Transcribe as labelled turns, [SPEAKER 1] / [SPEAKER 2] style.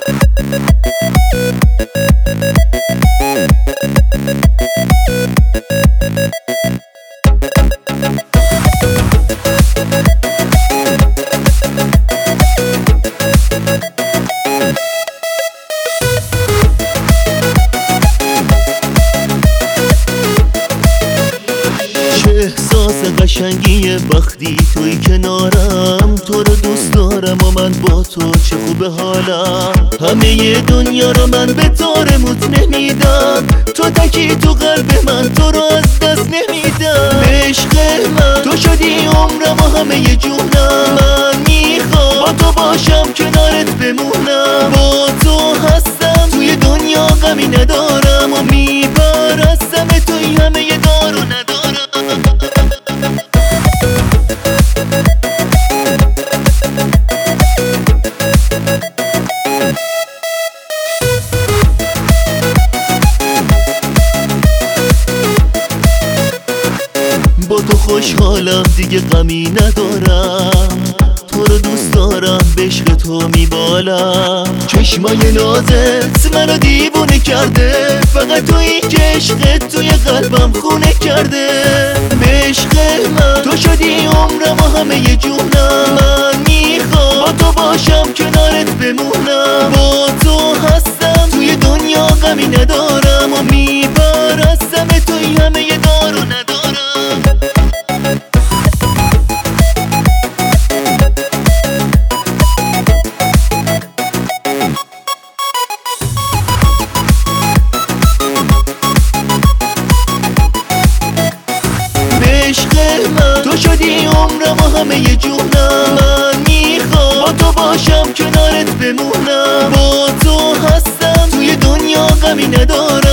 [SPEAKER 1] احساس قشنگی وقتی توی کنارم، تو رو دوست دارم و من با تو چه خوب حالم. همه دنیا رو من به طور موت نمیدم، تو تکی تو قلب من، تو رو از دست نمیدم. عشق من تو شدی عمرم و همه جونم، من میخوام با تو باشم کنارت بمونم. با تو هستم توی دنیا غمی ندارم و میپرستم توی همه دار و ندارم. با تو خوشحالم دیگه غمی ندارم، تو رو دوست دارم به عشق تو میبالم. چشمای نازت منو دیوونه کرده، فقط تویی که عشقت توی قلبم خونه کرده. به عشق من تو شدی عمرم و همه جونم، من میخوام با تو باشم کنارت بمونم. با تو هستم توی دنیا غمی ندارم و میپرستم توی همه دار و ندارم. عشق من تو شدی عمرم و همه جونم، من میخوام با تو باشم کنارت بمونم. با تو هستم توی دنیا غمی ندارم.